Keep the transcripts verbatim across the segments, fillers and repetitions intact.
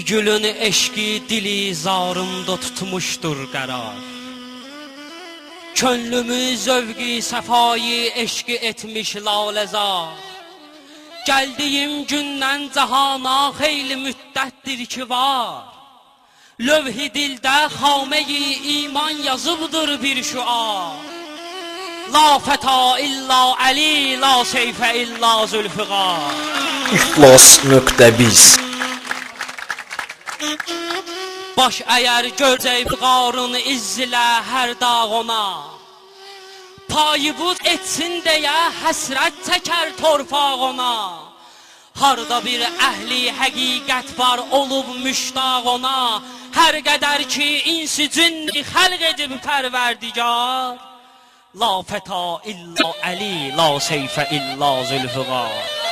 gülün eşki dili zarımda tutmuşdur qərar. Könlümü zövqi səfayı eşki etmiş lalezar. Gəldiyim gündən cahana xeyli müddətdir ki var. Lövh-i dildə xameyi iman yazıbdır bir şuar. La feta illa Ali, la seyfə illa Zülfiqar. İxlas nöqtə biz. Baş əyər görcək qarın izzilə hər dağ ona. Payibuz etsin deyə həsrət çəkər torpaq ona. Harda bir əhli həqiqət var olub müştaq ona. Hər qədər ki insi cinni xəlq edib pərverdigar. La feta illa Ali, la seyfə illa Zülfiqar.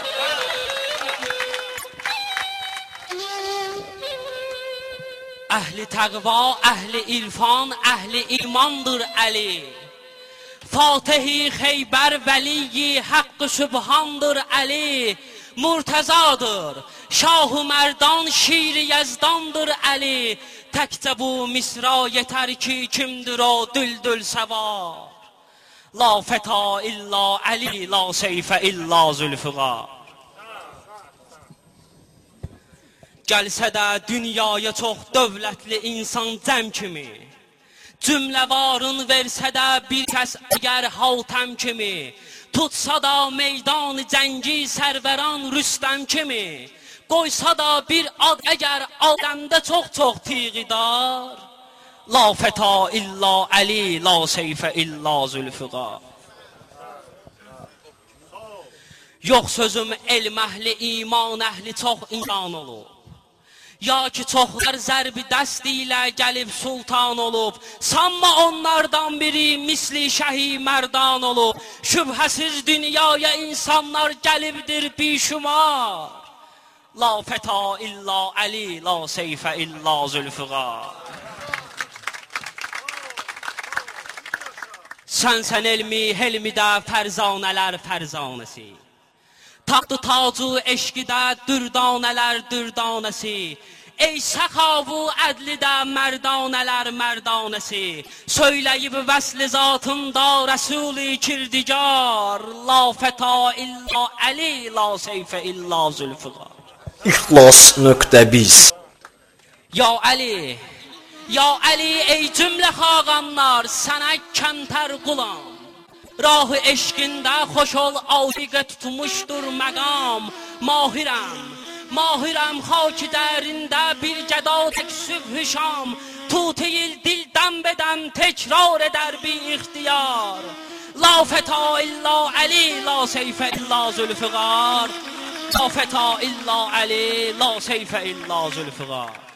Əhli təqva, əhli irfan, əhli imandır Əli. Fatihi Xeybər vəliyi haqqı sübhandır Əli. Murtəzadır, Şah-ı Mərdan şir-i Yezdandır Əli. Təkcə bu misra yetər ki kimdir o düldül səvar. La feta illa Ali, la seyfə illa Zülfiqar. Gəlsə də dünyaya çox dövlətli insan cəm kimi, cümləvarın versə də bir kəs əgər Hatəm kimi, tutsa da meydan cəngi sərvəran Rüstəm kimi, qoysa da bir ad əgər adəmdə çox-çox tiğidar. La feta illa Ali, la seyfə illa Zülfiqar. Yox sözüm elm əhli, iman əhli çox insan olur. Ya ki çoxlar zərbi dəst ilə gəlib sultan olub, sanma onlardan biri misli şəhi mərdan olub. Şübhəsiz dünyaya insanlar gəlibdir bişumar. La feta illa Ali, la seyfə illa Zülfiqar. Sənsən elmi, helmidə fərzanələr fərzanəsi. Taxtı tacu eşqidə dürdanələr dürdanəsi. Ey səxavu ədlidə mərdanələr mərdanəsi. Söyləyib vəsli zatında Rəsul-i Kirdigar. La feta illa Ali, la seyfə illa Zülfiqar. İxlas nöqtə biz. Ya Ali, ya Ali ey cümlə xaqanlar, sənə kəntər qulam. Rahı eşqində xoş ol aşiqə tutmuşdur məqam. Mahirəm, mahirəm xaki dərində bir gəda tək sübh-ü şam. Tuteyil dildən bedəm təkrar edər bi ixtiyar. La feta illa Ali, la seyfə illa Zülfiqar. La feta illa Ali, la seyfə illa Zülfiqar.